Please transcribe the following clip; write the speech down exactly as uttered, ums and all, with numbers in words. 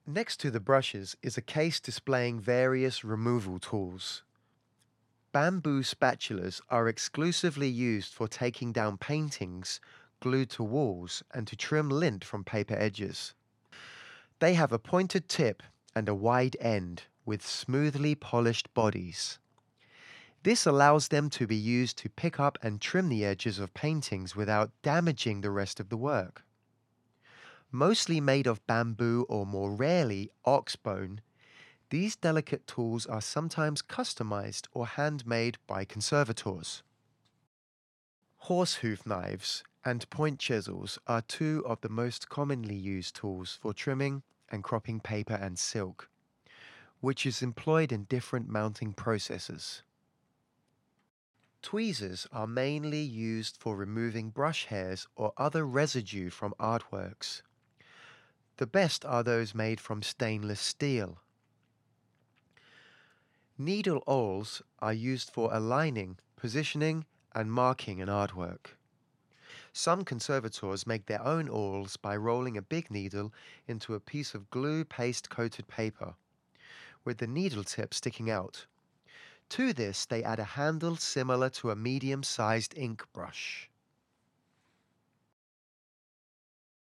Next to the brushes is a case displaying various removal tools. Bamboo spatulas are exclusively used for taking down paintings glued to walls and to trim lint from paper edges. They have a pointed tip and a wide end with smoothly polished bodies. This allows them to be used to pick up and trim the edges of paintings without damaging the rest of the work. Mostly made of bamboo or more rarely ox bone, these delicate tools are sometimes customized or handmade by conservators. Horsehoof knives and point chisels are two of the most commonly used tools for trimming and cropping paper and silk, which is employed in different mounting processes. Tweezers are mainly used for removing brush hairs or other residue from artworks. The best are those made from stainless steel. Needle awls are used for aligning, positioning, and marking an artwork. Some conservators make their own awls by rolling a big needle into a piece of glue paste coated paper, with the needle tip sticking out. To this, they add a handle similar to a medium-sized ink brush.